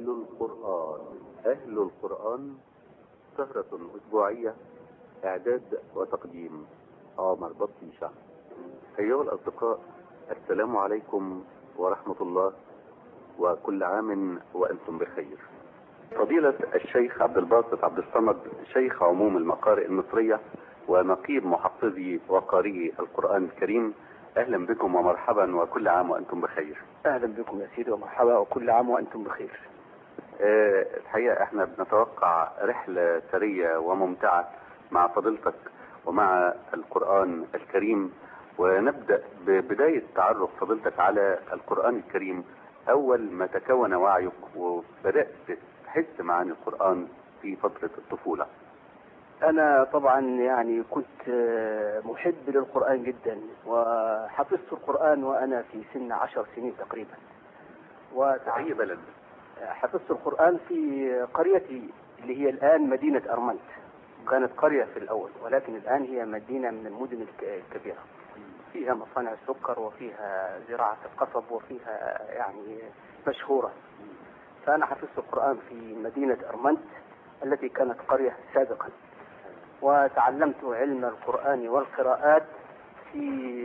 القرآن. أهل القرآن سهرة أسبوعية، إعداد وتقديم عمر بطيشة. أيها الأصدقاء، السلام عليكم ورحمة الله، وكل عام وأنتم بخير. فضيلة الشيخ عبد الباسط عبد الصمد، شيخ عموم المقارئ المصرية ونقيب محفظي وقارئي القرآن الكريم، أهلا بكم ومرحبا وكل عام وأنتم بخير. أهلا بكم يا سيدي ومرحبا وكل عام وأنتم بخير. الحقيقة احنا بنتوقع رحلة ثرية وممتعة مع فضيلتك ومع القرآن الكريم، ونبدأ ببداية تعرف فضيلتك على القرآن الكريم. أول ما تكون وعيك وبدأت تحس معاني القرآن في فترة الطفولة؟ أنا طبعا يعني كنت محب للقرآن جدا، وحفظت القرآن وأنا في سن 10 سنين تقريبا. أي بلد؟ حفظت القرآن في قريتي اللي هي الآن مدينة أرمنت. كانت قرية في الأول، ولكن الآن هي مدينة من المدن الكبيرة، فيها مصانع السكر وفيها زراعة القصب وفيها يعني مشهورة. فأنا حفظت القرآن في مدينة أرمنت التي كانت قرية سابقا، وتعلمت علم القرآن والقراءات في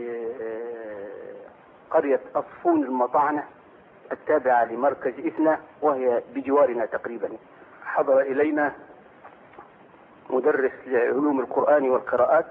قرية أصفون المطعنة التابعة لمركز إثنا، وهي بجوارنا تقريبا. حضر إلينا مدرس لعلوم القرآن والقراءات،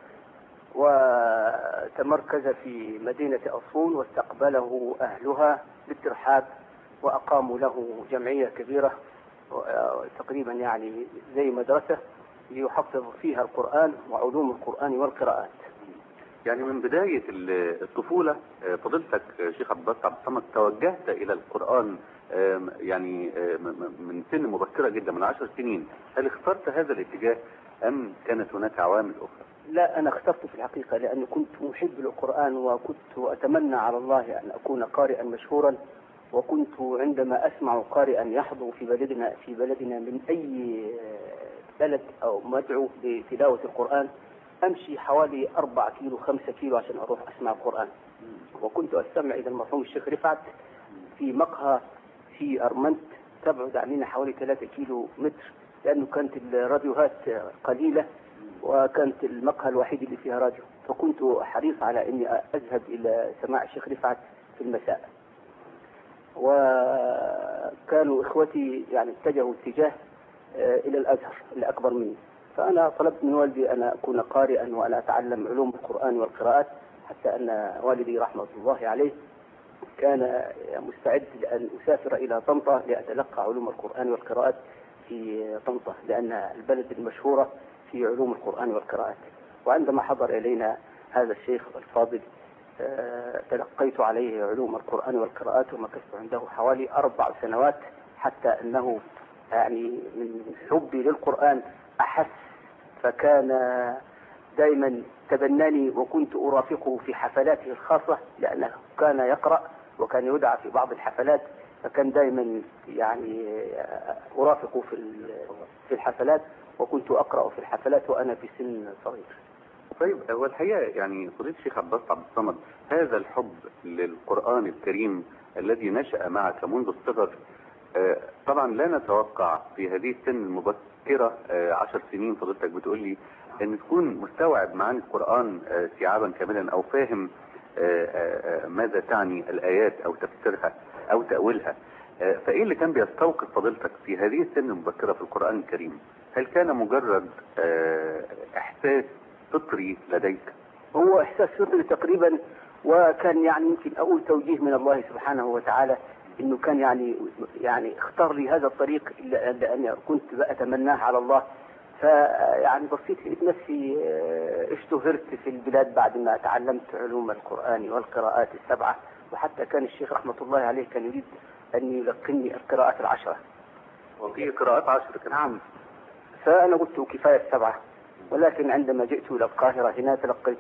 وتمركز في مدينة أصفون، واستقبله أهلها بالترحاب، وأقاموا له جمعية كبيرة تقريبا يعني زي مدرسة ليحفظ فيها القرآن وعلوم القرآن والقراءات. يعني من بداية الطفولة فضيلتك شيخ عبد الباسط عبد الصمد توجهت إلى القرآن يعني من سن مبكرة جدا، من 10 سنين. هل اخترت هذا الاتجاه أم كانت هناك عوامل أخرى؟ لا، أنا اخترته في الحقيقة لأني كنت محب للقرآن، وكنت أتمنى على الله أن أكون قارئا مشهورا. وكنت عندما أسمع قارئا يحضر في بلدنا من أي بلد أو مدعو لتلاوة القرآن، أمشي حوالي 4 كيلو 5 كيلو عشان أروح أسمع القرآن. وكنت أستمع إلى المرحوم الشيخ رفعت في مقهى في أرمنت تبعد عننا حوالي 3 كيلو متر، لأنه كانت الراديوهات قليلة، وكانت المقهى الوحيد اللي فيها راديو. فكنت حريص على أني أذهب إلى سماع الشيخ رفعت في المساء. وكانوا إخوتي يعني اتجهوا اتجاه إلى الأزهر اللي أكبر مني، فأنا طلبت من والدي أن أكون قارئا وأنا أتعلم علوم القرآن والقراءات، حتى أن والدي رحمة الله عليه كان مستعد لأن أسافر إلى طنطا لأتلقى علوم القرآن والقراءات في طنطا، لأن البلد المشهورة في علوم القرآن والقراءات. وعندما حضر إلينا هذا الشيخ الفاضل تلقيت عليه علوم القرآن والقراءات، ومكثت عنده حوالي 4 سنوات، حتى أنه يعني من حبي للقرآن أحس، فكان دائما تبناني، وكنت أرافقه في حفلاته الخاصة لأنه كان يقرأ وكان يدعى في بعض الحفلات، فكان دائما يعني أرافقه في الحفلات، وكنت أقرأ في الحفلات وأنا في سن صغير. طيب، هو الحقيقة يعني فضيلة الشيخ عبد الباسط عبد الصمد، هذا الحب للقرآن الكريم الذي نشأ معك منذ الصغر، طبعا لا نتوقع في هذه السن المبكرة 10 سنين فضيلتك بتقول لي ان تكون مستوعب معاني القرآن استيعابا كاملا، او فاهم ماذا تعني الآيات او تفسيرها او تأويلها. فايه اللي كان بيستوقف فضيلتك في هذه السن المبكرة في القرآن الكريم؟ هل كان مجرد احساس فطري لديك؟ هو احساس فطري تقريبا، وكان يعني يمكن اقول توجيه من الله سبحانه وتعالى، انه كان يعني اختار لي هذا الطريق لاني كنت اتمناه على الله. فيعني بصيت لقيت نفسي اشتهرت في البلاد بعد ما تعلمت علوم القرآن والقراءات ال7، وحتى كان الشيخ رحمة الله عليه كان يريد ان يلقني القراءات ال10. وفي قراءات 10 كمان؟ نعم. فانا قلت كفاية 7، ولكن عندما جئت الى القاهرة هنا تلقيت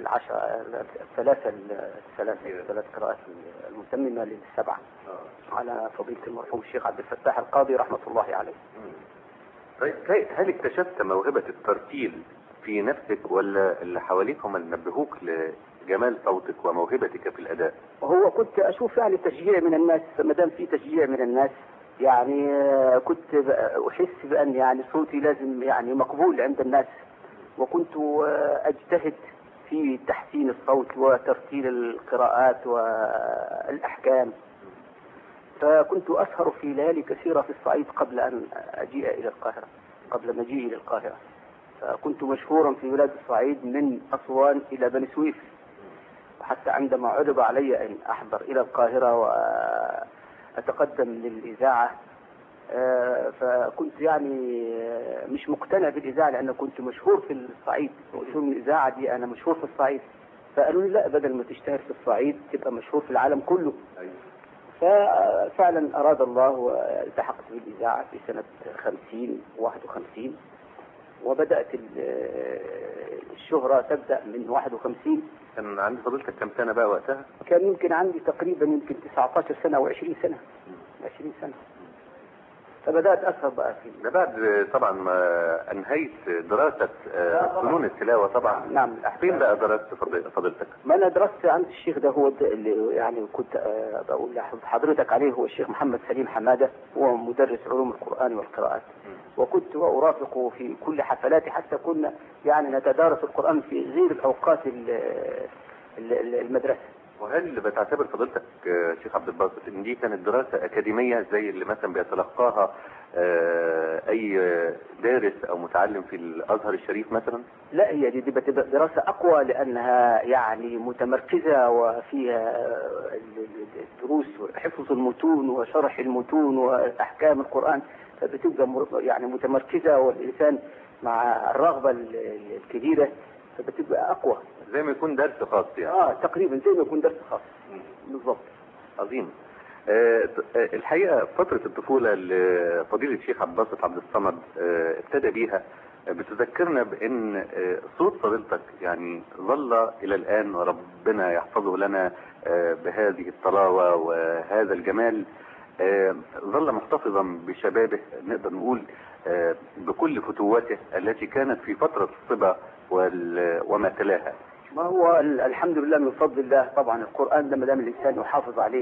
الثلاث قراءات المتممة لل7 على فضيلة المرحوم الشيخ عبد الفتاح القاضي رحمة الله عليه. طيب، هل اكتشفت موهبة الترتيل في نفسك، ولا اللي حواليك هم اللي نبهوك لجمال صوتك وموهبتك في الأداء؟ وهو كنت أشوف يعني تشجيع من الناس، ما دام في تشجيع من الناس يعني كنت أحس بأن يعني صوتي لازم يعني مقبول عند الناس، وكنت أجتهد في تحسين الصوت وترتيل القراءات والأحكام. فكنت أسهر في ليالي كثيرة في الصعيد قبل أن أجيء إلى القاهرة، قبل مجيئي إلى القاهرة. فكنت مشهورا في بلاد الصعيد من أسوان إلى بني سويف، وحتى عندما عرض علي أن أحضر إلى القاهرة وأتقدم للإذاعة فكنت يعني مش مقتنع بالإذاعة، لأن كنت مشهور في الصعيد، وقلت لهم الإذاعة دي أنا مشهور في الصعيد. فقالوا لي لا، بدل ما تشتهر في الصعيد تبقى مشهور في العالم كله. ففعلا أراد الله والتحقت بالإذاعة في سنة 51 وبدأت الشهرة تبدأ من 51. كان عند فضيلتك كم سنة بقى وقتها؟ كان يمكن عندي تقريبا 19 سنة أو 20 سنة. 20 سنة. فبدأت أسهر بقى فيه. ده بعد طبعا ما أنهيت دراسة فنون التلاوة طبعا. نعم. فين بقى درست فضيلتك؟ ما أنا درست عند الشيخ ده، هو اللي يعني كنت بقول لحضرتك عليه، هو الشيخ محمد سليم حمادة، هو مدرس علوم القرآن والقراءات. وكنت أرافقه في كل حفلاتي، حتى كنا يعني نتدارس القرآن في غير الأوقات المدرسة. وهل بتعتبر فضيلتك شيخ عبد الباسط ان دي كانت دراسة اكاديمية زي اللي مثلا بيتلقاها اي دارس او متعلم في الازهر الشريف مثلا؟ لا، هي دي بتبقى دراسة اقوى، لانها يعني متمركزة وفيها الدروس وحفظ المتون وشرح المتون واحكام القرآن، فبتبقى يعني متمركزة، والانسان مع الرغبة الكبيرة فبتبقى اقوى، زي ما يكون درس خاص يعني. تقريبا زي ما يكون درس خاص بالضبط. عظيم. الحقيقة فترة الطفولة لفضيلة الشيخ عبد الباسط عبد الصمد ابتدى بيها بتذكرنا بان صوت فضيلتك يعني ظل الى الان، وربنا يحفظه لنا بهذه الطلاوة وهذا الجمال، ظل محتفظا بشبابه، نقدر نقول بكل فتوته التي كانت في فترة الصبا وما تلاها. ما هو الحمد لله من فضل الله. طبعا القرآن ده ما دام الإنسان يحافظ عليه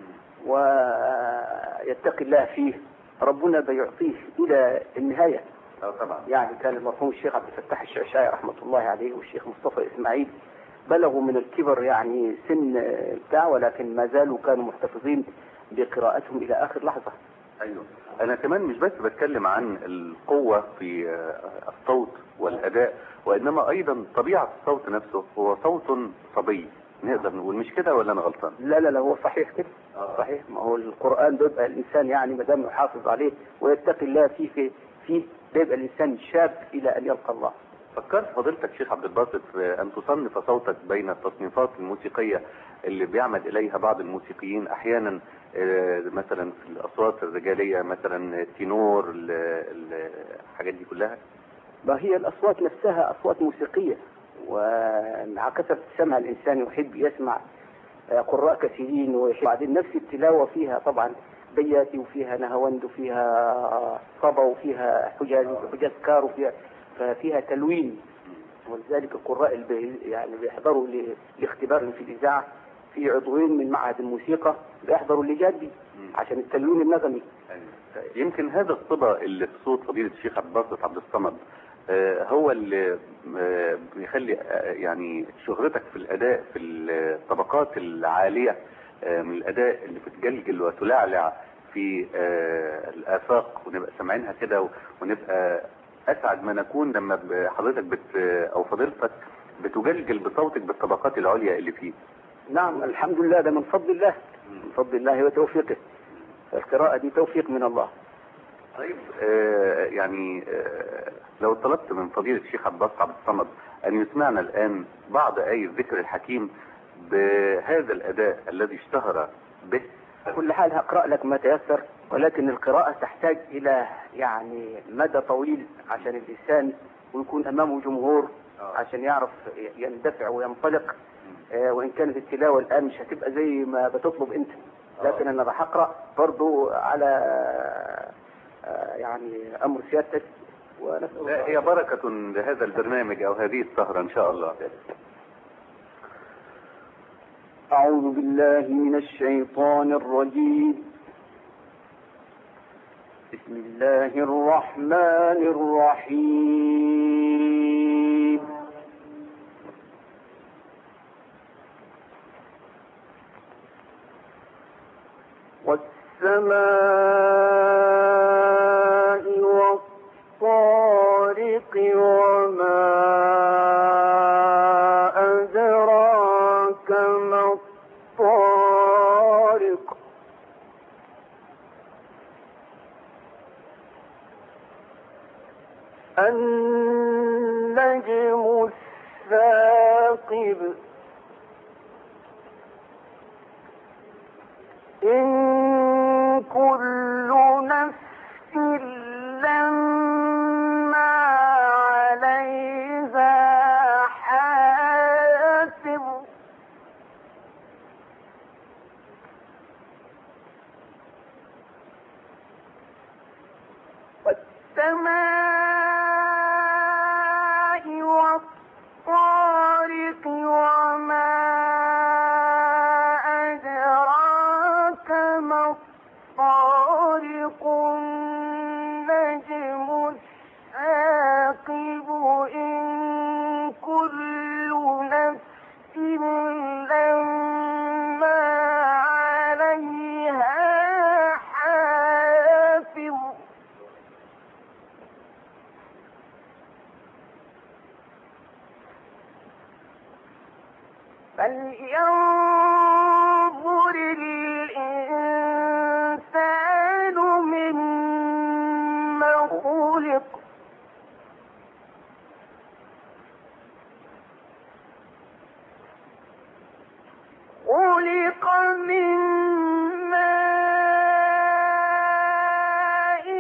ويتقي الله فيه، ربنا بيعطيه إلى النهاية. طبعا. يعني كان المرحوم الشيخ عبد الفتاح الشعشاعي رحمة الله عليه والشيخ مصطفى إسماعيل بلغوا من الكبر يعني سن بتاع، ولكن ما زالوا كانوا محتفظين بقراءتهم إلى آخر لحظة. أيوه. أنا كمان مش بس بتكلم عن القوة في الصوت والأداء، وإنما أيضا طبيعة الصوت نفسه هو صوت صبي، نقدر نقول، مش كده ولا أنا غلطان؟ لا هو صحيح كده. صحيح. ما هو القرآن بيبقى الإنسان يعني ما دام يحافظ عليه ويتقي الله فيه بيبقى الإنسان شاب إلى أن يلقى الله. فكرت فضيلتك شيخ عبد الباسط في أن تصنف صوتك بين التصنيفات الموسيقية اللي بيعمد إليها بعض الموسيقيين أحيانا، مثلا في الأصوات الرجالية، مثلا التينور، الحاجات دي كلها؟ ما هي الأصوات نفسها أصوات موسيقية، ومع كثرة السمع الإنسان يحب يسمع قراء كثيرين، وبعدين نفس التلاوة فيها طبعا بياتي وفيها نهاوند وفيها صبا وفيها حجاز كار ففيها تلوين. ولذلك القراء اللي يعني بيحضروا لاختبار في الإذاعة في عضوين من معهد الموسيقى بيحضروا اللجان دي عشان التلوين النغمي. يمكن هذا الصبا اللي في صوت فضيلة الشيخ عبد الباسط عبد الصمد هو اللي بيخلي يعني شهرتك في الأداء في الطبقات العالية من الأداء اللي بتجلجل وتلعلع في الآفاق، ونبقى سامعينها كده، ونبقى أسعد ما نكون لما حضرتك أو فضيلتك بتجلجل بصوتك بالطبقات العليا اللي فيه. نعم الحمد لله، ده من فضل الله، من فضل الله وتوفيقه. القراءة دي توفيق من الله. طيب يعني لو طلبت من فضيلة الشيخ عبد الباسط عبد الصمد أن يسمعنا الآن بعض آي الذكر الحكيم بهذا الأداء الذي اشتهر به. كل حال هقرأ لك ما تيسر، ولكن القراءة تحتاج إلى يعني مدى طويل عشان الإنسان ويكون أمامه جمهور عشان يعرف يندفع وينطلق. وإن كانت التلاوة الآن مش هتبقى زي ما بتطلب أنت، لكن أنا راح أقرأ برضو على يعني أمر سيادتك. لا، هي بركة لهذا البرنامج أو هذه السهرة إن شاء الله. أعوذ بالله من الشيطان الرجيم. بسم الله الرحمن الرحيم. والسماء والطارق وما أدراك ما الطارق. النجم الثاقب. إن كل نفس لما عليها حافظ. والسماء والطارق وما أدراك ما الطارق. النجم الثاقب. إن كل نفس لما عليها حافظ. فلينظر الإنسان مما خلق. خلق من ماء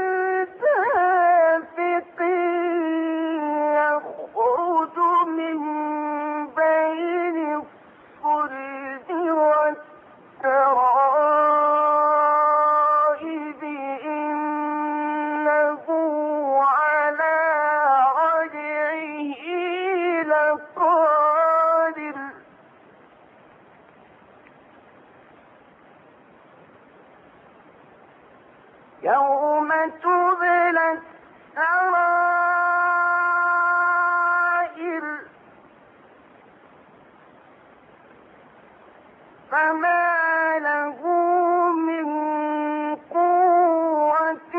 دافق يخرج من بين الصلب والترائب. إنه على رجعه لقادر. يوم تبلى السرائر فما له من قوة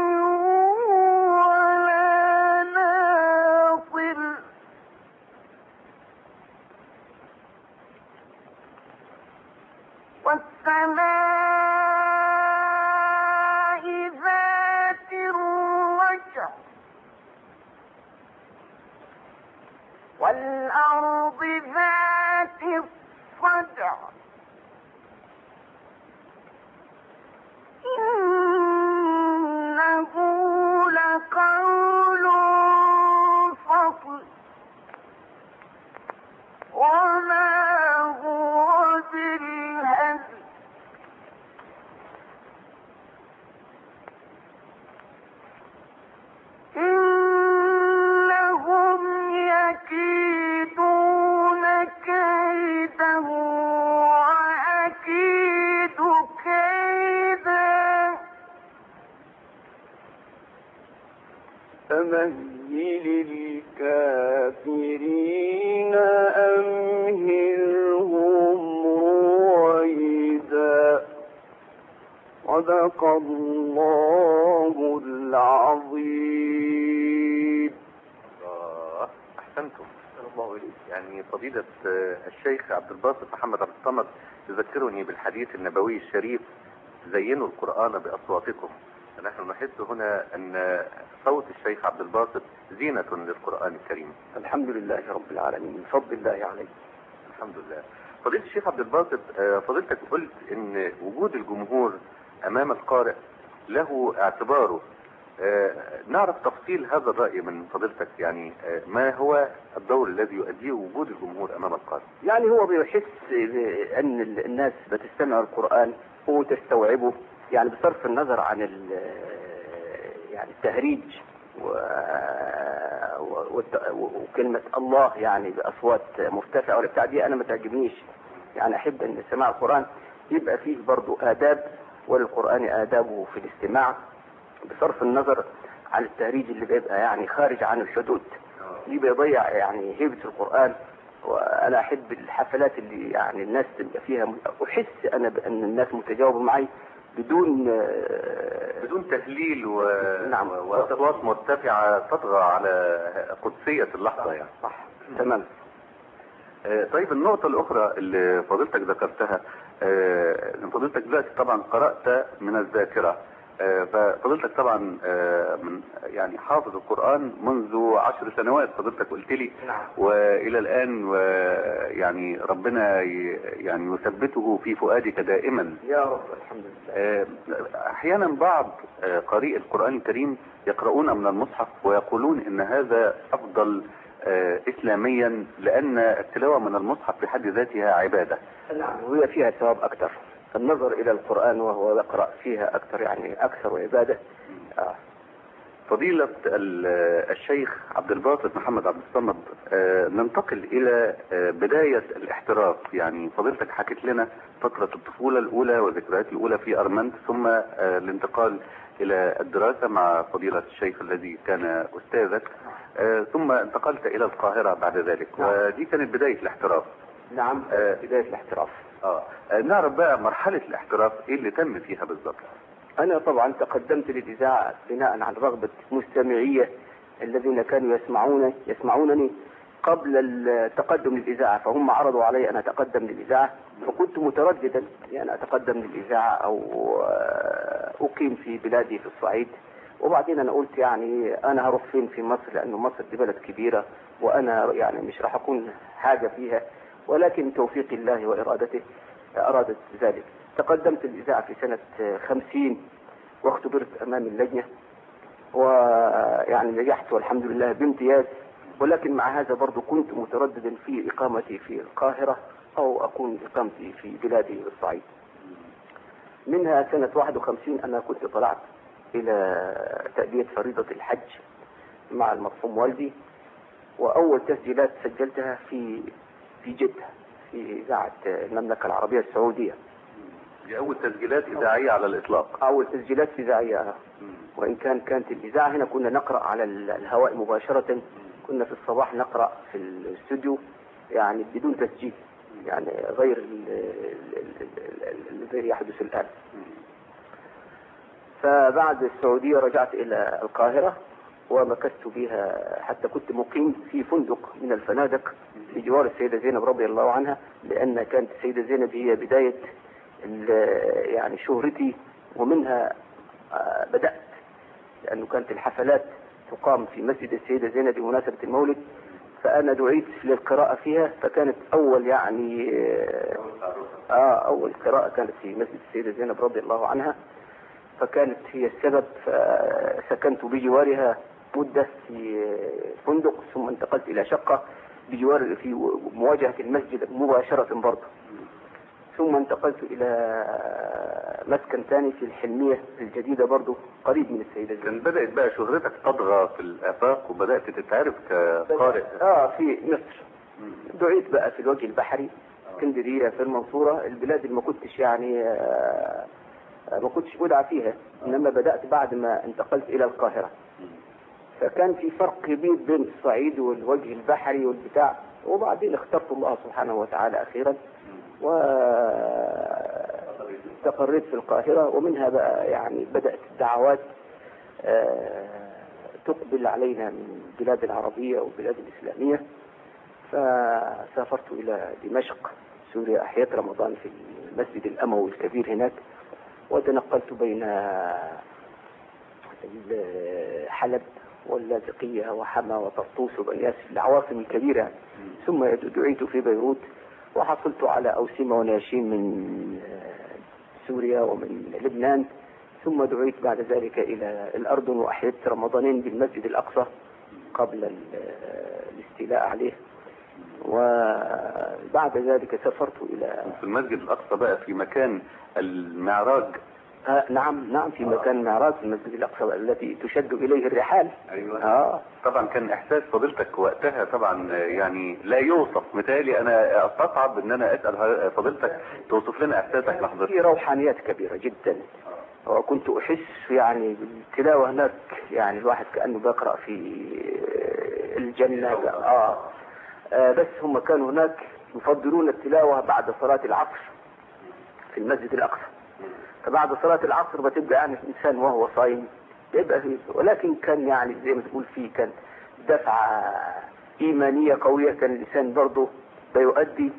ولا ناصر. والسماء ذات الرجع والأرض ذات الصدع. إنه لقول فصل وما هو بالهزل. إنهم يكيدون كيدا وأكيد كيدا. فمهل الكافرين أمهلهم رويدا. صدق الله العظيم. أحسنتم. يعني فضيلة الشيخ عبد الباسط محمد عبد الصمد يذكرني بالحديث النبوي الشريف: زينوا القرآن بأصواتكم. نحن نحس هنا أن صوت الشيخ عبد الباسط زينة للقرآن الكريم. الحمد لله رب العالمين، من فضل الله عليه. الحمد لله. فضيلة الشيخ عبد الباسط، فضيلتك قلت أن وجود الجمهور أمام القارئ له اعتباره. نعرف تفصيل هذا الرأي من فضيلتك، يعني ما هو الدور الذي يؤديه وجود الجمهور أمام القارئ؟ يعني هو بيحس أن الناس بتستمع القرآن وتستوعبه، يعني بصرف النظر عن يعني التهريج وكلمة الله يعني بأصوات مرتفعة ولا بتاع دي، أنا ما تعجبنيش. يعني أحب أن سماع القرآن يبقى فيه برضو آداب، وللقرآن آدابه في الاستماع. بصرف النظر عن التهريج اللي بيبقى يعني خارج عن الحدود، اللي بيضيع يعني هيبة القرآن. وأنا أحب الحفلات اللي يعني الناس تبقى فيها، أحس أنا بأن الناس متجاوبة معي بدون تهليل نعم. وأصوات مرتفعة تطغى على قدسية اللحظة يعني. صح تمام. طيب النقطة الأخرى اللي فضيلتك ذكرتها، فضيلتك دلوقتي طبعا قرأت من الذاكرة، ففضيلتك طبعا من يعني حافظ القرآن منذ 10 سنوات فضيلتك قلت لي. نعم. وإلى الآن يعني ربنا يعني يثبته في فؤادك دائما يا رب. الحمد لله. أحيانا بعض قارئ القرآن الكريم يقرؤون من المصحف ويقولون إن هذا أفضل إسلاميا، لأن التلاوة من المصحف في حد ذاتها عبادة. نعم، وهي فيها ثواب أكثر. النظر إلى القرآن وهو يقرأ فيها أكثر يعني أكثر عبادة. فضيلة الشيخ عبد الباسط محمد عبد الصمد، ننتقل إلى بداية الاحتراف. يعني فضيلتك حكت لنا فترة الطفولة الأولى والذكريات الأولى في أرمنت، ثم الانتقال إلى الدراسة مع فضيلة الشيخ الذي كان أستاذك، ثم انتقلت إلى القاهرة بعد ذلك. نعم. ودي كانت بداية الاحتراف. نعم، بداية الاحتراف. نعرف بقى مرحلة الاحتراف إيه اللي تم فيها بالضبط؟ أنا طبعا تقدمت للإذاعة بناء على رغبة مستمعية الذين كانوا يسمعونني قبل التقدم للإذاعة، فهم عرضوا علي أن أتقدم للإذاعة، فكنت مترددا يعني أتقدم للإذاعة أو أقيم في بلادي في الصعيد. وبعدين أنا قلت يعني أنا هروح فين في مصر، لأنه مصر دي بلد كبيرة وأنا يعني مش راح أكون حاجة فيها، ولكن توفيق الله وإرادته أرادت ذلك. تقدمت الإذاعة في سنة 50 واختبرت أمام اللجنة، ويعني نجحت والحمد لله بامتياز. ولكن مع هذا برضو كنت مترددا في إقامتي في القاهرة أو أكون إقامتي في بلادي الصعيد. منها سنة 51 أنا كنت طلعت إلى تأدية فريضة الحج مع المرحوم والدي، وأول تسجيلات سجلتها في جدة في إذاعة المملكة العربية السعودية. دي أول تسجيلات إذاعية على الإطلاق. أول تسجيلات إذاعية. وإن كانت الإذاعة هنا كنا نقرأ على الهواء مباشرة، كنا في الصباح نقرأ في الاستوديو يعني بدون تسجيل، يعني غير الذي يحدث الآن. فبعد السعودية رجعت إلى القاهرة ومكثت بها حتى كنت مقيم في فندق من الفنادق بجوار السيدة زينب رضي الله عنها، لأن كانت السيدة زينب هي بداية يعني شهرتي، ومنها بدأت، لأنه كانت الحفلات تقام في مسجد السيدة زينب بمناسبة المولد، فأنا دعيت للقراءة فيها، فكانت أول يعني أول قراءة كانت في مسجد السيدة زينب رضي الله عنها، فكانت هي السبب. فسكنت بجوارها مدة في فندق، ثم انتقلت إلى شقة بجوار في مواجهة المسجد مباشرة برضه، ثم انتقلت إلى مسكن ثاني في الحلمية الجديدة برضه قريب من السيدة زينب. كان بدأت بقى شهرتك تطغى في الآفاق وبدأت تتعرف كقارئ في مصر. دعيت بقى في الوجه البحري، اسكندرية، في المنصورة، البلاد اللي ما كنتش يعني ما كنتش أدعى فيها، إنما بدأت بعد ما انتقلت إلى القاهرة. فكان في فرق كبير بين الصعيد والوجه البحري والبتاع، وبعدين اخترت الله سبحانه وتعالى أخيرا واستقريت في القاهرة. ومنها بقى يعني بدأت الدعوات تقبل علينا من البلاد العربية والبلاد الإسلامية، فسافرت إلى دمشق سوريا، أحييت رمضان في المسجد الأموي الكبير هناك، وتنقلت بين حلب واللاذقية وحما وطرطوس وبني ياسف، العواصم الكبيرة يعني. ثم دعيت في بيروت، وحصلت على أوسمة وناشين من سوريا ومن لبنان، ثم دعيت بعد ذلك إلى الأردن، وأحييت رمضانين بالمسجد الأقصى قبل الاستيلاء عليه. وبعد ذلك سافرت إلى في المسجد الأقصى بقى في مكان المعراج. نعم في مكان المعراج في المسجد الأقصى التي تشد إليه الرحال. أيوة. طبعا كان إحساس فضيلتك وقتها طبعا يعني لا يوصف. مثالي أنا أستصعب إن أنا أسأل فضيلتك توصف لنا إحساسك لحظتها. في روحانيات كبيرة جدا، وكنت أحس يعني بالتلاوة هناك، يعني الواحد كأنه بيقرأ في الجنة. بس هم كانوا هناك يفضلون التلاوة بعد صلاة العصر في المسجد الأقصى. فبعد صلاة العصر بتبقى يعني الإنسان وهو صايم يبقى فيه، ولكن كان يعني زي ما تقول فيه كان دفعة إيمانية قوية، كان الإنسان برضه بيؤدي.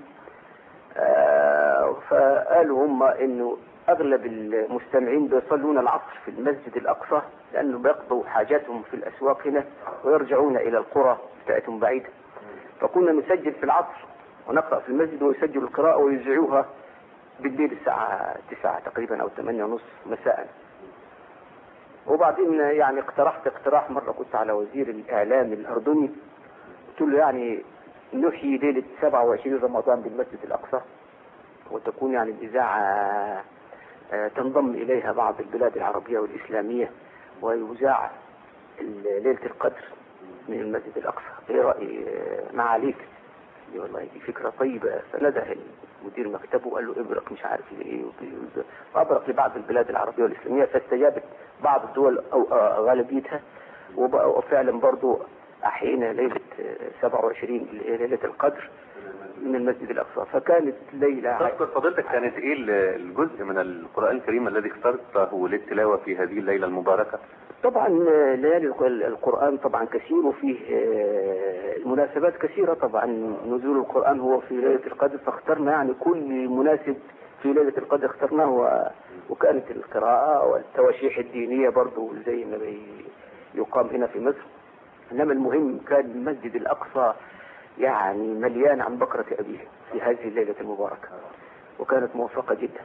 فقالوا هم إنه أغلب المستمعين بيصلون العصر في المسجد الأقصى، لأنه بيقضوا حاجاتهم في الأسواق هنا ويرجعون إلى القرى بتاعتهم بعيدة. فكنا نسجل في العصر ونقرأ في المسجد ويسجلوا القراءة ويذيعوها بالليل الساعة 9 تقريبا أو 8:30 مساء. وبعدين يعني اقترحت اقتراح مرة، كنت على وزير الإعلام الأردني، قلت له يعني نحيي ليلة 27 رمضان بالمسجد الأقصى، وتكون يعني الإذاعة تنضم إليها بعض البلاد العربية والإسلامية، ويذاع ليلة القدر من المسجد الأقصى. إيه رأي معاليك؟ والله دي فكرة طيبة. فنده مدير مكتبه وقال له ابرق مش عارف ايه، وابرق لبعض البلاد العربية والإسلامية، فاستجابت بعض الدول أو غالبيتها، وفعلا برضو أحيينا ليلة 27 ليلة القدر من المسجد الأقصى. فكانت ليلة. تذكر فضيلتك كانت ايه الجزء من القرآن الكريم الذي اخترته للتلاوة في هذه الليلة المباركة؟ طبعا ليالي القرآن طبعا كثير، وفيه المناسبات كثيرة. طبعا نزول القرآن هو في ليلة القدر، فاخترنا يعني كل مناسب في ليلة القدر اخترناه، وكانت القراءة والتواشيح الدينية برضو زي ما يقام هنا في مصر. انما المهم كان المسجد الأقصى يعني مليان عن بكرة أبيه في هذه الليلة المباركة، وكانت موفقة جدا.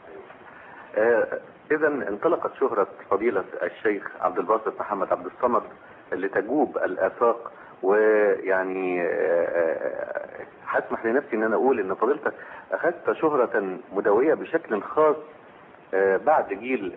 إذا انطلقت شهرة فضيلة الشيخ عبد الباسط محمد عبد الصمد لتجوب الآفاق، ويعني هسمح لنفسي ان انا اقول ان فضيلتك اخذت شهرة مدوية بشكل خاص بعد جيل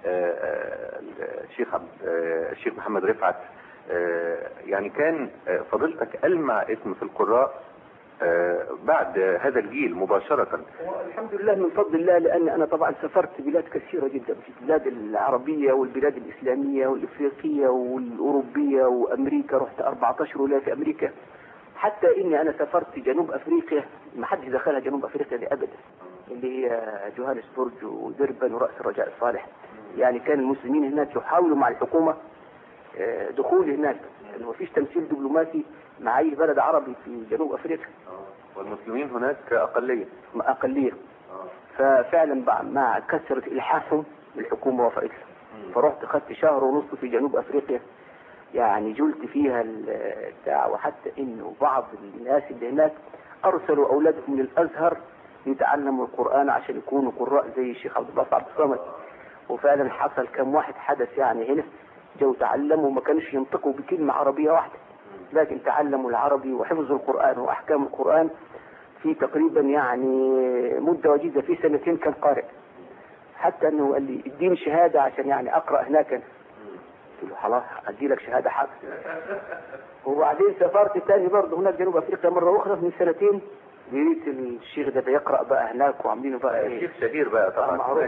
الشيخ محمد رفعت. يعني كان فضيلتك ألمع اسم في القراء بعد هذا الجيل مباشرة. الحمد لله من فضل الله، لأن أنا طبعا سافرت بلاد كثيرة جدا، في البلاد العربية والبلاد الإسلامية والإفريقية والأوروبية وأمريكا. رحت 14 ولاية في أمريكا، حتى إني أنا سافرت جنوب أفريقيا ما حدش دخلها جنوب أفريقيا دي أبدا، اللي هي جوهانسبورج ودربن ورأس الرجاء الصالح. يعني كان المسلمين هناك يحاولوا مع الحكومة دخول هناك، لأنه ما فيش تمثيل دبلوماسي مع أي بلد عربي في جنوب أفريقيا، والمسلمين هناك أقلية. ففعلا مع كثرة إلحاحهم الحكومة وافقت. فرحت خدت شهر ونصف في جنوب أفريقيا، يعني جلت فيها البتاع، وحتى إنه بعض الناس اللي هناك أرسلوا أولادهم للأزهر يتعلموا القرآن عشان يكونوا قراء زي الشيخ عبد الباسط عبد الصمد. وفعلا حصل كم واحد حدث يعني هنا جو تعلموا، ما كانش ينطقوا بكلمة عربية واحدة، لكن تعلموا العربي وحفظوا القرآن وأحكام القرآن في تقريبا يعني مدة وجيزة، في 2 سنين كان قارئ. حتى أنه قال لي اديني شهادة عشان يعني أقرأ هناك. قلت له خلاص أدي لك شهادة حق. وبعدين سافرت تاني برضه هناك جنوب أفريقيا مرة أخرى من 2 سنين، لقيت الشيخ ده بيقرأ بقى هناك وعاملينه بقى الشيخ شهير بقى طبعا معروف.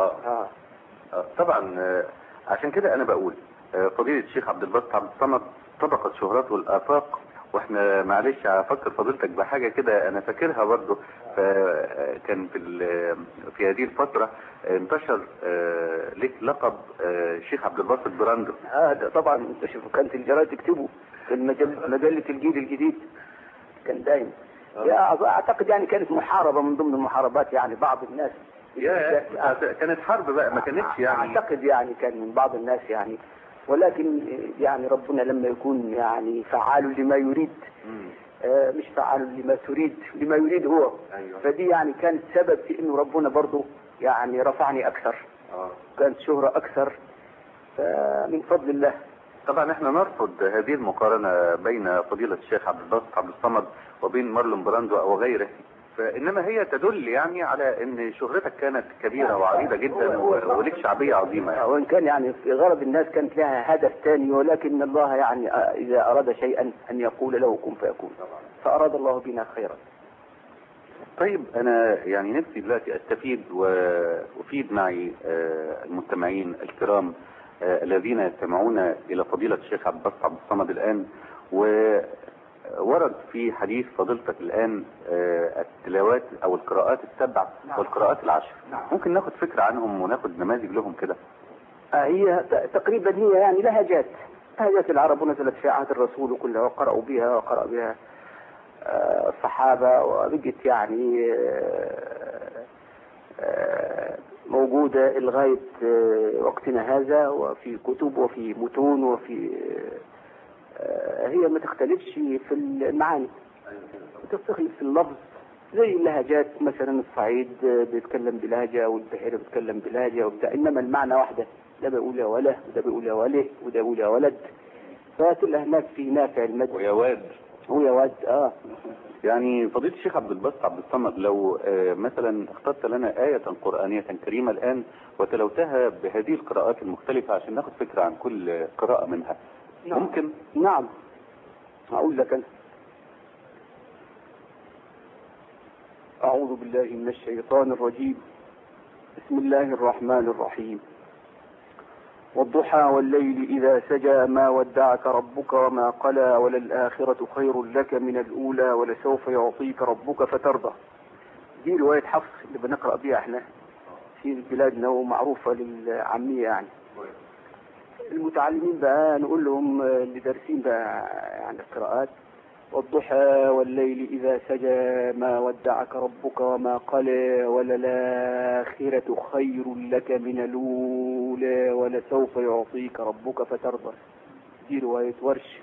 طبعا. عشان كده أنا بقول فضيلة الشيخ عبد الباسط عبد الصمد طبقت شهرته الآفاق. واحنا معلش هفكر فضيلتك بحاجة كده انا فاكرها برضه. كان في هذه الفترة انتشر لك لقب الشيخ عبد الباسط براندو. ده طبعا انتشر، كانت الجرايد تكتبه في مجلة الجيل الجديد، كان دايم. اعتقد يعني كانت محاربة من ضمن المحاربات، يعني بعض الناس كانت حرب بقى، ما كانتش يعني اعتقد يعني كان من بعض الناس يعني، ولكن يعني ربنا لما يكون يعني فعال لما يريد مش فعال لما تريد، لما يريد هو. أيوة. فدي يعني كانت سبب في انه ربنا برضو يعني رفعني اكثر، كانت شهرة اكثر من فضل الله. طبعا احنا نرفض هذه المقارنة بين فضيلة الشيخ عبد الباسط عبد الصمد وبين مارلون براندو او غيره، فانما هي تدل يعني على ان شهرتك كانت كبيرة وعريضة جدا ولك شعبية عظيمة يعني. وان كان يعني في غرض الناس كانت لها هدف ثاني، ولكن الله يعني اذا اراد شيئا ان يقول له كن فيكون، فاراد الله بنا خيرا. طيب انا يعني نفسي دلوقتي استفيد وافيد معي المستمعين الكرام الذين يستمعون الى فضيلة الشيخ عبد الباسط عبد الصمد الان. وورد في حديث فضيلتك الان التلاوات او القراءات السبع والقراءات العشر. ممكن ناخد فكرة عنهم وناخد نماذج لهم كده؟ هي تقريبا هي يعني لهجات العرب، ونزلت في عهد الرسول كلها وقرأوا بها وقرأ بها الصحابة، وبقت يعني موجودة لغاية وقتنا هذا، وفي كتب وفي متون وفي هي ما تختلفش في المعاني، تختلف في اللفظ. زي اللهجات مثلا الصعيد بيتكلم بلهجة والبحيرة بيتكلم بلهجة وبتاع، إنما المعنى واحدة، ده بيقول يا وله وده بيقول يا وله وده بيقول يا ولد. فتلاقي هناك في نافع المد ويا واد ويا واد. يعني فضيلة الشيخ عبد الباسط عبد الصمد، لو مثلا اخترت لنا آية قرآنية كريمة الآن وتلوتها بهذه القراءات المختلفة عشان ناخد فكرة عن كل قراءة منها. نعم. ممكن؟ نعم، أقول لك أنا. أعوذ بالله من الشيطان الرجيم. بسم الله الرحمن الرحيم. والضحى والليل إذا سجى ما ودعك ربك وما قلى وللآخرة خير لك من الأولى ولسوف يعطيك ربك فترضى. دي رواية حفص اللي بنقرأ بيها احنا في بلادنا ومعروفة للعامية يعني. المتعلمين بقى نقول لهم اللي دارسين بقى يعني القراءات: والضحى والليل إذا سجى ما ودعك ربك وما قلى وللآخرة خير لك من الأولى ولسوف يعطيك ربك فترضى. دي رواية ورش.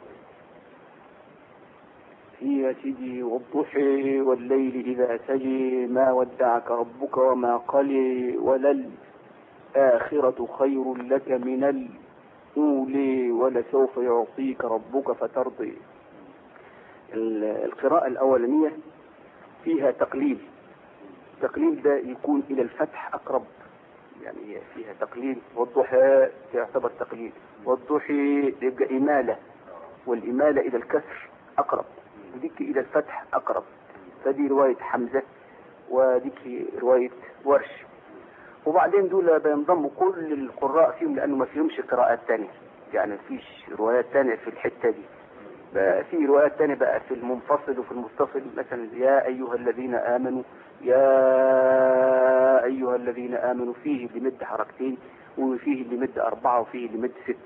هي سيدي: والضحى والليل إذا سجى ما ودعك ربك وما قلى وللآخرة خير لك من الأولى ولسوف يعطيك ربك فترضى. القراءة الأولانية فيها تقليل. التقليل ده يكون إلى الفتح أقرب، يعني فيها تقليل. والضحى يعتبر تقليل، والضحى يبقى إمالة، والإمالة إلى الكسر أقرب، وديك إلى الفتح أقرب. فدي رواية حمزة وديك رواية ورش. وبعدين دول بينضموا كل القراء فيهم لأنه ما فيهمش قراءات تانية، يعني مفيش روايات تانية في الحتة دي. بقى في روايات تانية بقى في المنفصل وفي المتصل، مثلا يا أيها الذين آمنوا، يا أيها الذين آمنوا، فيه اللي مد حركتين وفيه اللي مد 4 وفيه اللي مد 6.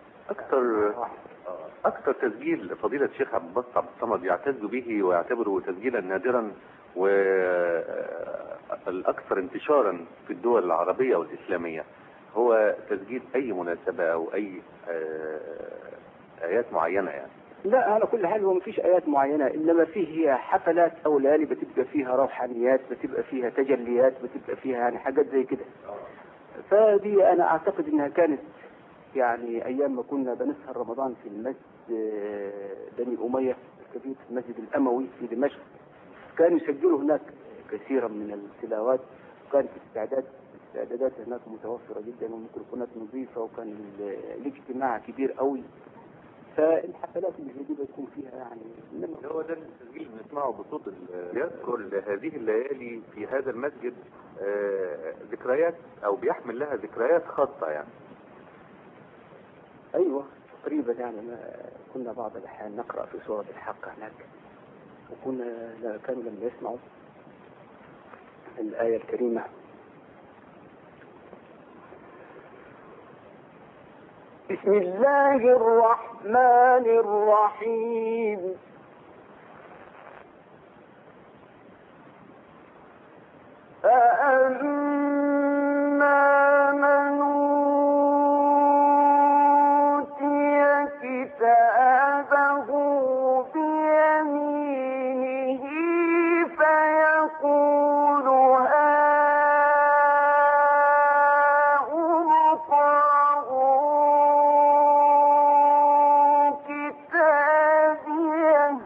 أكثر تسجيل فضيلة الشيخ عبد الباسط عبد الصمد يعتز به ويعتبره تسجيلا نادرا والأكثر انتشارا في الدول العربية والإسلامية هو تسجيل أي مناسبة أو أي آيات معينة يعني. لا، على كل حال هو مفيش آيات معينة، إنما فيه هي حفلات أو ليالي بتبقى فيها روحانيات، بتبقى فيها تجليات، بتبقى فيها يعني حاجات زي كده. فدي أنا أعتقد إنها كانت يعني أيام ما كنا بنسهر رمضان في المسجد بني أمية الكبير في المسجد الأموي في دمشق، كانوا يسجلوا هناك كثيرا من التلاوات، وكانت الاستعدادات هناك متوفرة جدا والميكروفونات نظيفة، وكان الاجتماع كبير قوي. فالحفلات اللي زي دي بتكون فيها يعني هو ده التسجيل اللي بنسمعه بصوت. يذكر هذه الليالي في هذا المسجد ذكريات او بيحمل لها ذكريات خاصة يعني. ايوه تقريبا يعني كنا بعض الاحيان نقرأ في سورة الحق هناك، كانوا لما يسمعوا الآية الكريمة: بسم الله الرحمن الرحيم فأما من أوتي كتابه بيمينه فيقول هاؤم اقرءوا كتابيه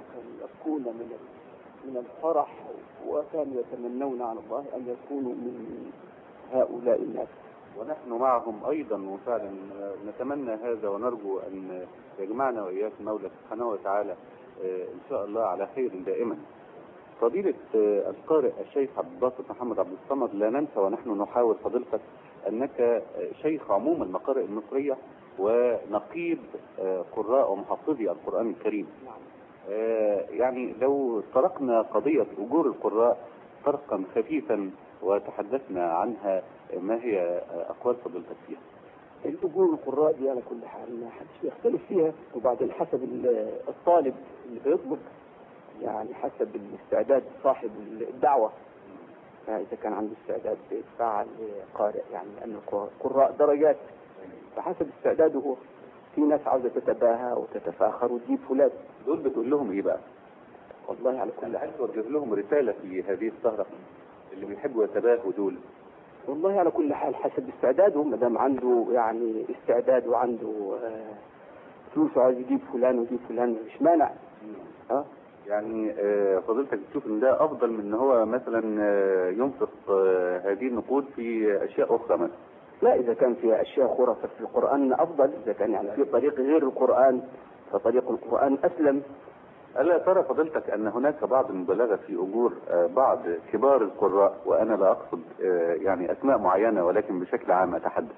كانوا يبكون من الفرح، وكانوا يتمنون على الله أن يكونوا من هؤلاء الناس. ونحن معهم أيضا، وفعلا نتمنى هذا ونرجو أن يجمعنا وإياك المولى سبحانه وتعالى إن شاء الله على خير دائما. فضيلة القارئ الشيخ عبد الباسط محمد عبد الصمد، لا ننسى ونحن نحاور فضيلتك أنك شيخ عموم المقارئ المصرية ونقيب قراء ومحفظي القرآن الكريم. يعني لو طرقنا قضية أجور القراء طرقا خفيفا وتحدثنا عنها، ما هي أقوال فضيلتك فيها؟ الأجور القراء دي على كل حال ما حدش بيختلف فيها، وبعدين حسب الطالب اللي بيطلب، يعني حسب الاستعداد صاحب الدعوة. إذا كان عنده استعداد بيدفع لقارئ، يعني لأن القراء درجات فحسب استعداده هو. في ناس عاوزة تتباهى وتتفاخر وتجيب فلان، دول بتقول لهم إيه بقى؟ والله على كل حال توجه لهم رسالة في هذه السهرة اللي بيحبوا يتباهوا دول؟ والله على كل حال حسب استعداده، ما دام عنده يعني استعداد وعنده فلوس عايز يجيب فلان ويجيب فلان مش مانع. يعني فضيلتك بتشوف ان ده افضل من ان هو مثلا ينفق هذه النقود في اشياء اخرى مثلا؟ لا، اذا كان في اشياء اخرى ففي القرآن افضل، اذا كان يعني في طريق غير القرآن فطريق القرآن اسلم. ألا ترى فضيلتك أن هناك بعض المبالغة في أجور بعض كبار القراء، وأنا لا أقصد يعني أسماء معينة ولكن بشكل عام أتحدث؟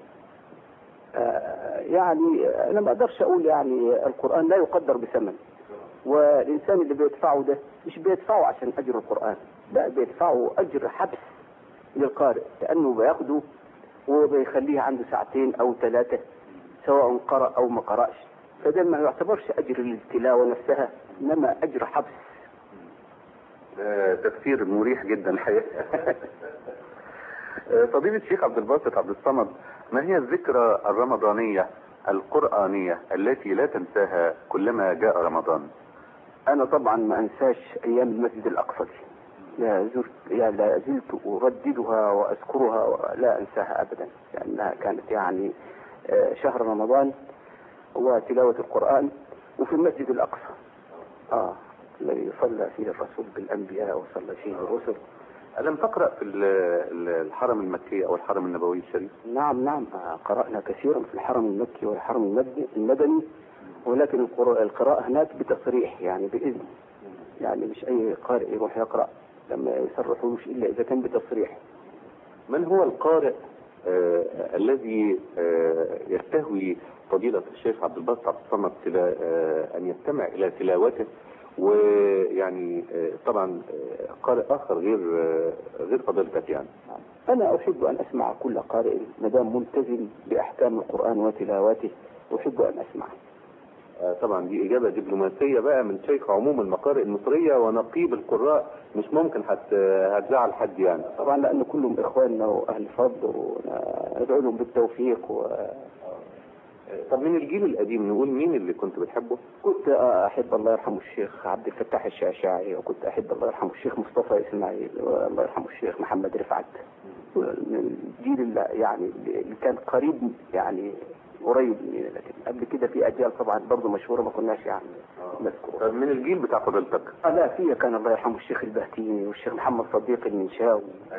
يعني أنا ما أقدرش أقول، يعني القرآن لا يقدر بثمن، والإنسان اللي بيدفعه ده مش بيدفعه عشان أجر القرآن، لا بيدفعه أجر حبس للقارئ، لأنه بياخده وبيخليه عنده ساعتين أو 3 سواء قرأ أو ما قرأش، فده ما يعتبرش أجر التلاوة نفسها، إنما أجر حبس. تفسير مريح جدا الحقيقة. فضيلة الشيخ عبد الباسط عبد الصمد، ما هي الذكرى الرمضانية القرآنية التي لا تنساها كلما جاء رمضان؟ أنا طبعا ما أنساش أيام المسجد الأقصى، لا زلت أرددها وأذكرها ولا أنساها أبدا، لأنها كانت يعني شهر رمضان وتلاوة القرآن وفي المسجد الأقصى الذي صلى فيه الرسول بالأنبياء وصلى فيه الرسل. ألم تقرأ في الحرم المكي أو الحرم النبوي الشريف؟ نعم قرأنا كثيرا في الحرم المكي والحرم المدني، ولكن القراءة هناك بتصريح، يعني بإذن، يعني مش أي قارئ يروح يقرأ، لما يصرحوش إلا إذا كان بتصريح. من هو القارئ الذي يستهوي فضيلة الشيخ عبد الباسط عبد الصمد أن يستمع إلى تلاوته، ويعني طبعا قارئ آخر غير فضيلتك؟ يعني أنا أحب أن أسمع كل قارئ ما دام ملتزم بأحكام القرآن وتلاوته، أحب أن أسمع. طبعا دي إجابة دبلوماسية بقى من شيخ عموم المقارئ المصرية ونقيب القراء، مش ممكن هتزعل حد يعني. طبعا لأن كلهم إخواننا وأهل فضل وندعو لهم بالتوفيق طب من الجيل القديم نقول مين اللي كنت بتحبه؟ كنت أحب الله يرحمه الشيخ عبد الفتاح الشعشاعي، وكنت أحب الله يرحمه الشيخ مصطفى إسماعيل، والله يرحمه الشيخ محمد رفعت، من الجيل يعني اللي كان قريب يعني قريب مننا، لكن قبل كده في أجيال طبعا برضه مشهورة ما كناش يعني نذكرها. طب من الجيل بتاع فضيلتك؟ لا، في كان الله يرحمه الشيخ البهتيني والشيخ محمد صديق المنشاوي،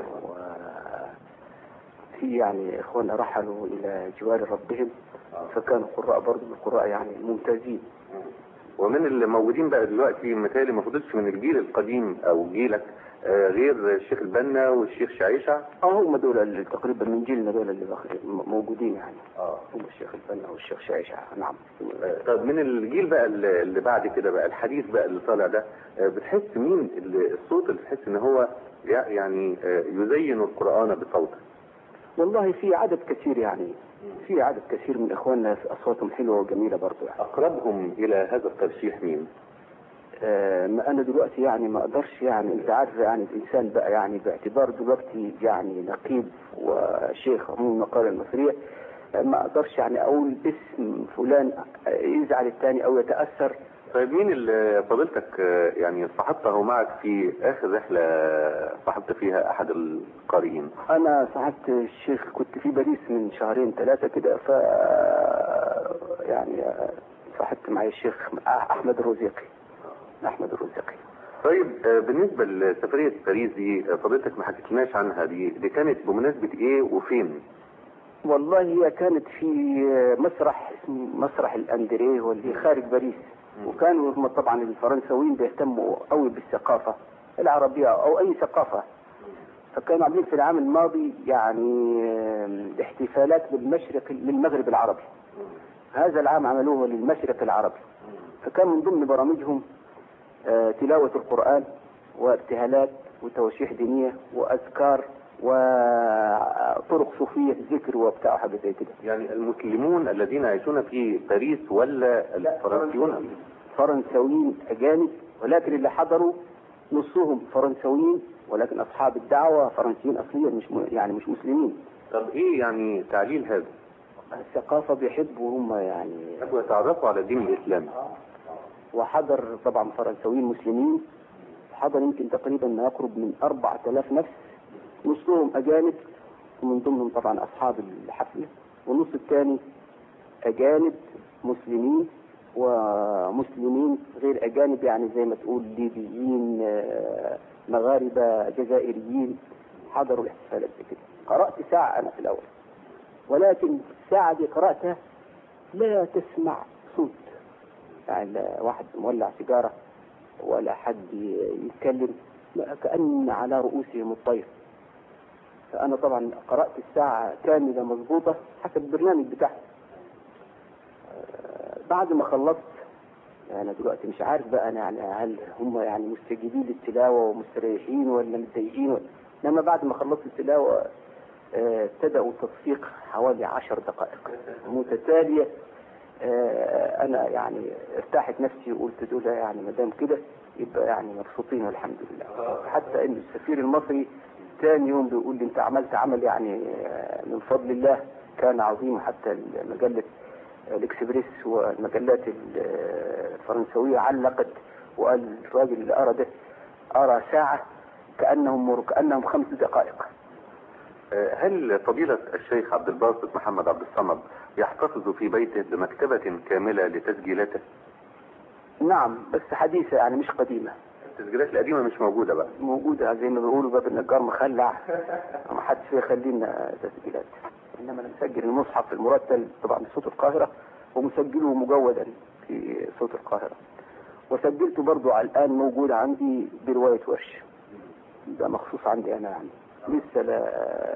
في يعني إخواننا رحلوا إلى جوار ربهم، فكانوا قراء برضه من القراء يعني ممتازين. ومن اللي موجودين بقى دلوقتي مثالي ما فضلش من الجيل القديم أو جيلك غير الشيخ البنا والشيخ شعيشة؟ هم دول اللي تقريبا من جيلنا، دول اللي موجودين يعني. هم الشيخ البنا والشيخ شعيشة. نعم. طب من الجيل بقى اللي بعد كده بقى الحديث بقى اللي طالع ده، بتحس مين الصوت اللي تحس ان هو يعني يزين القرآن بصوته؟ والله في عدد كثير، يعني في عدد كثير من اخواننا في اصواتهم حلوه وجميله برضه يعني. اقربهم الى هذا الترشيح مين؟ ما انا دلوقتي يعني ما اقدرش، يعني انت عارف يعني الانسان بقى يعني باعتبار دلوقتي يعني نقيب وشيخ عموم المقارئ المصريه، ما اقدرش يعني اقول اسم فلان يزعل الثاني او يتاثر. طيب مين اللي فضيلتك يعني صاحبته معك في اخر رحله صاحبت فيها احد القارئين؟ انا صاحبت الشيخ، كنت في باريس من 2-3 كده، ف يعني صاحبت معي الشيخ احمد الرزيقي. أحمد الرزاقي. طيب بالنسبة لسفرية باريس دي فضيلتك ما حكيتلناش عنها، دي كانت بمناسبة ايه وفين؟ والله هي كانت في مسرح اسمه مسرح الأندريه واللي خارج باريس، وكانوا هم طبعا الفرنساويين بيهتموا قوي بالثقافة العربية أو أي ثقافة، فكانوا عاملين في العام الماضي يعني احتفالات للمغرب العربي. هذا العام عملوه للمشرق العربي، فكان من ضمن برامجهم تلاوة القرآن وابتهالات وتواشيح دينية وأذكار وطرق صوفية ذكر وبتاع حاجة زي كده. يعني المسلمون الذين يعيشون في باريس ولا الفرنسيون؟ فرنساويين أجانب، ولكن اللي حضروا نصهم فرنساويين ولكن أصحاب الدعوة فرنسيين أصليا، مش مسلمين. طب ايه يعني تعليل هذا؟ الثقافة بيحبوا هم يعني يحبوا يتعرفوا على الدين الإسلامي. وحضر طبعا فرنساويين مسلمين، حضر يمكن تقريبا ما يقرب من 4000 نفس، نصهم أجانب ومن ضمنهم طبعا أصحاب الحفلة، والنص الثاني أجانب مسلمين ومسلمين غير أجانب، يعني زي ما تقول ليبيين مغاربة جزائريين حضروا الاحتفالات كده. قرأت ساعة أنا في الأول، ولكن الساعة دي قرأتها لا تسمع صوت، يعني لا واحد مولع سيجارة ولا حد يتكلم، كأن على رؤوسهم الطير. فأنا طبعا قرأت الساعة كاملة مضبوطة حسب البرنامج بتاعها. بعد ما خلصت أنا دلوقتي مش عارف بقى أنا يعني هل هم يعني مستجيبين للتلاوة ومستريحين ولا متضايقين لما بعد ما خلصت التلاوة ابتدأوا تصفيق حوالي 10 دقائق متتالية. أنا يعني ارتاحت نفسي وقلت دول يعني ما دام كده يبقى يعني مبسوطين والحمد لله. حتى إن السفير المصري ثاني يوم بيقول لي أنت عملت عمل يعني من فضل الله كان عظيم. حتى مجلة الإكسبريس والمجلات الفرنسوية علقت وقال الراجل اللي أرى ده أرى ساعة كأنهم 5 دقائق. هل فضيلة الشيخ عبد الباسط محمد عبد الصمد يحتفظ في بيته بمكتبة كاملة لتسجيلاته؟ نعم، بس حديثة يعني مش قديمة. التسجيلات القديمة مش موجودة بقى؟ موجودة زي ما بيقولوا باب النجار مخلع، ما حدش يخلينا تسجيلات. إنما أنا مسجل المصحف المرتل طبعا بصوت القاهرة، ومسجله مجودا في صوت القاهرة، وسجلته برضو على الآن موجود عندي برواية ورش، ده مخصوص عندي أنا يعني لسه لا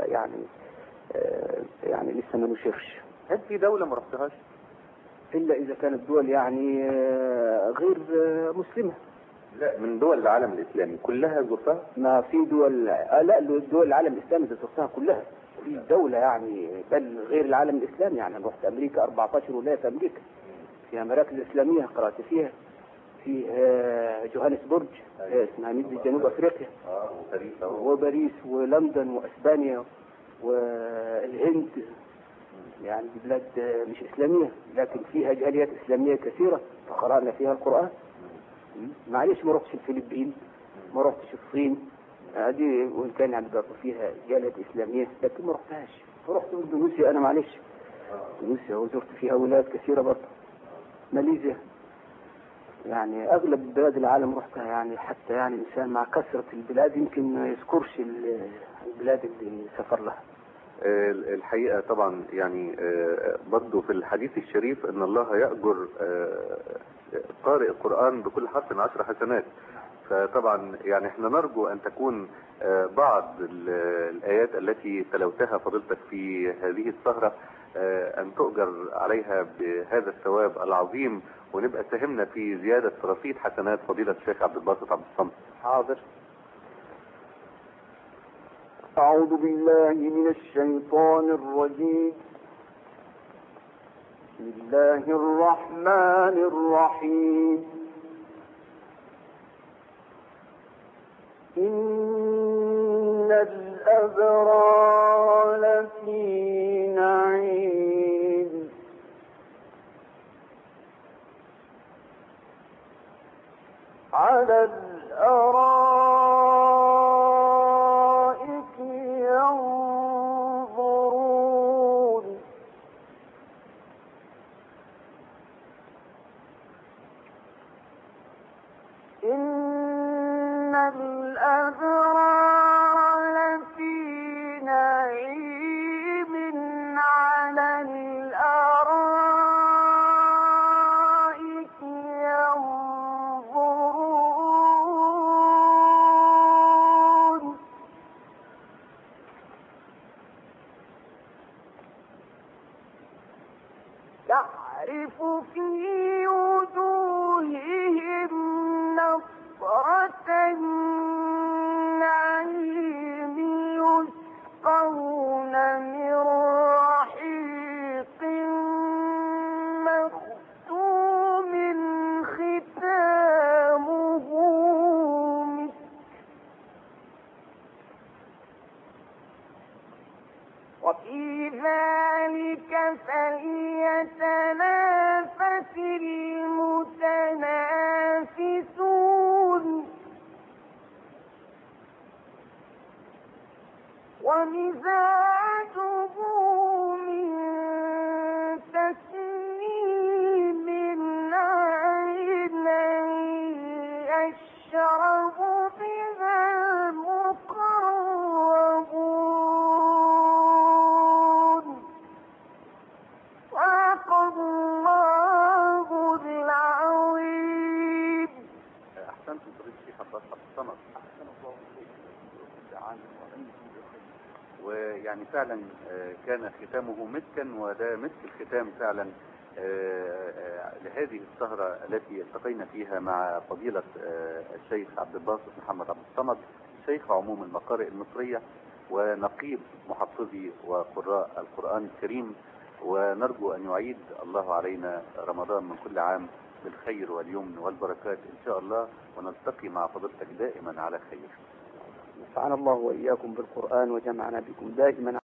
يعني لسه ما نشرش. هل في دولة ما رحتهاش؟ إلا إذا كانت دول يعني غير مسلمة. لا، من دول العالم الإسلامي كلها زرتها؟ ما في دول لا، دول العالم الإسلامي زرتها كلها. في دولة يعني بل غير العالم الإسلامي، يعني رحت أمريكا 14 ولاية في أمريكا، فيها مراكز إسلامية قرأت فيها، في جوهانسبورج اسمها مدينة جنوب أفريقيا، وباريس ولندن وأسبانيا والهند، يعني بلاد مش إسلامية لكن فيها جاليات إسلامية كثيرة فقرأنا فيها القرآن. معلش ما رحتش الفلبين، ما رحتش الصين، هذه وإن كان يعني برضه فيها جاليات إسلامية لكن ما رحتهاش. رحت اندونيسيا أنا معلش، اندونيسيا وزرت فيها ولايات كثيرة برضه. ماليزيا، يعني أغلب بلاد العالم رحتها، يعني حتى يعني إنسان مع كثرة البلاد يمكن ما يذكرش البلاد اللي سافر لها. الحقيقة طبعا يعني برضو في الحديث الشريف ان الله يأجر قارئ القرآن بكل حرف 10 حسنات. فطبعا يعني احنا نرجو ان تكون بعض الآيات التي تلوتها فضيلتك في هذه السهرة ان تؤجر عليها بهذا الثواب العظيم، ونبقى ساهمنا في زيادة رصيد حسنات فضيلة الشيخ عبد الباسط عبد الصمد. حاضر. أعوذ بالله من الشيطان الرجيم. بسم الله الرحمن الرحيم. إن الأبرار لفي نعيم على الأرائك ينظرون الأبرار لفي نعيم على الأرائك ينظرون تعرف في وجوههم نظرة النعيم يسقون من رحيق مختوم ختامه مسك وفي ذلك فليتنافس المتنافسون ومزاجه من تسنيم عينا يشرب بها المقربون صدق الله العظيم. احسنتم فضيلة الشيخ عباس عبد الصمد. ويعني فعلا كان ختامه مسكا، وده مسك الختام فعلا لهذه السهرة التي التقينا فيها مع فضيلة الشيخ عبد الباسط محمد عبد الصمد، شيخ عموم المقارئ المصرية ونقيب محفظي وقراء القرآن الكريم. ونرجو أن يعيد الله علينا رمضان من كل عام بالخير واليمن والبركات إن شاء الله، ونلتقي مع فضيلتك دائما على خير. نفعنا الله وإياكم بالقرآن وجمعنا بكم دائما